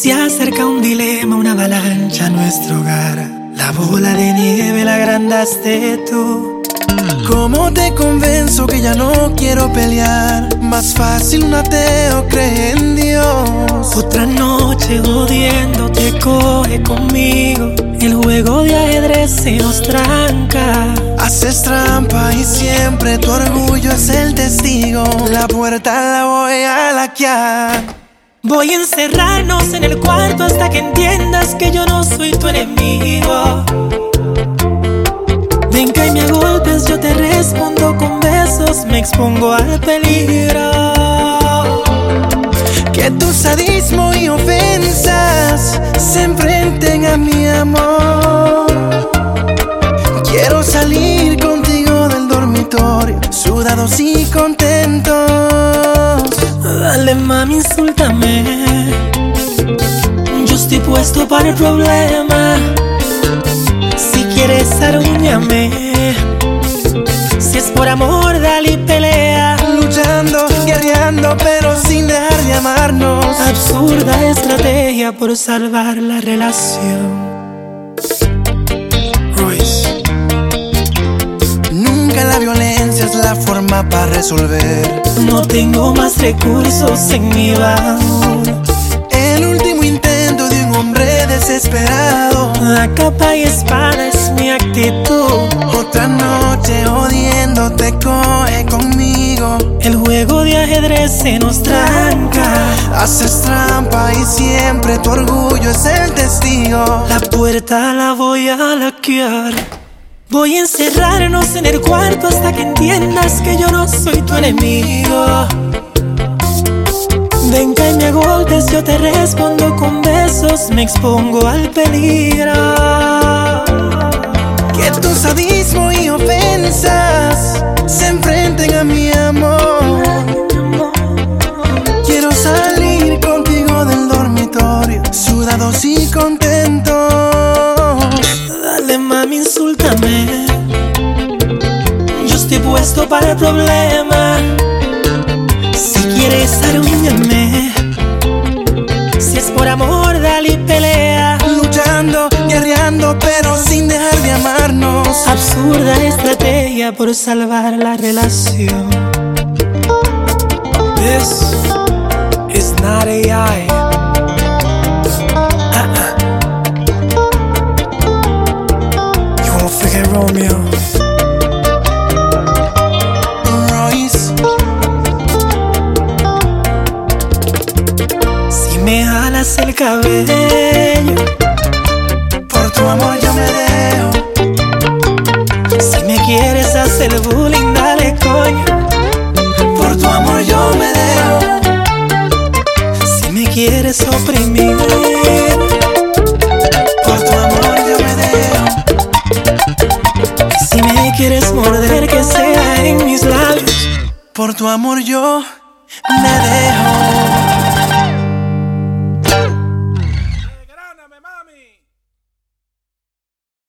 Se acerca un dilema, una avalancha a nuestro hogar. La bola de nieve la agrandaste tú. ¿Cómo te convenzo que ya no quiero pelear? Más fácil un ateo cree en Dios. Otra noche odiándote coge conmigo. El juego de ajedrez se nos tranca. Haces trampa y siempre tu orgullo es el testigo. La puerta la voy a laquear. Voy a encerrarnos en el cuarto hasta que entiendas que yo no soy tu enemigo. Venga y me golpes, yo te respondo con besos. Me expongo al peligro. Que tu sadismo y ofensas se enfrenten a mi amor. Quiero salir contigo del dormitorio, sudados y contentos. Dale mami, insúltame. Yo estoy puesto para el problema. Si quieres arúñame. Si es por amor, dale y pelea. Luchando, guerreando, pero sin dejar de amarnos. Absurda estrategia por salvar la relación. Royce. Nunca la violencia es la forma para resolver. No tengo más recursos en mi baúl. El último intento de un hombre desesperado. A capa y espada es mi actitud. Otra noche odiándote coge conmigo. El juego de ajedrez se nos tranca. Haces trampa y siempre tu orgullo es el testigo. La puerta la voy a laquear. Voy a encerrarnos en el cuarto hasta que entiendas que yo no soy tu enemigo. Venga y me golpes, yo te respondo con besos. Me expongo al peligro. Que tu sadismo y ofensas se enfrenten a mi amor. Quiero salir contigo del dormitorio, sudados y contentos. Dale mami, insúltame. Yo estoy puesto para el problema. Si quieres arúñame. Si es por amor, dale y pelea. Luchando, guerreando, pero sin dejar de amarnos. Absurda estrategia por salvar la relación. This is not AI. You won't forget Romeo. Royce. Si me jalas el cabello, por tu amor yo me dejo. si me quieres hacer bullying, dale coño. Por tu amor yo me dejo. Si me quieres oprimir, Por tu amor yo me dejo. si me quieres morder, que sea en mis labios. Por tu amor yo me dejo.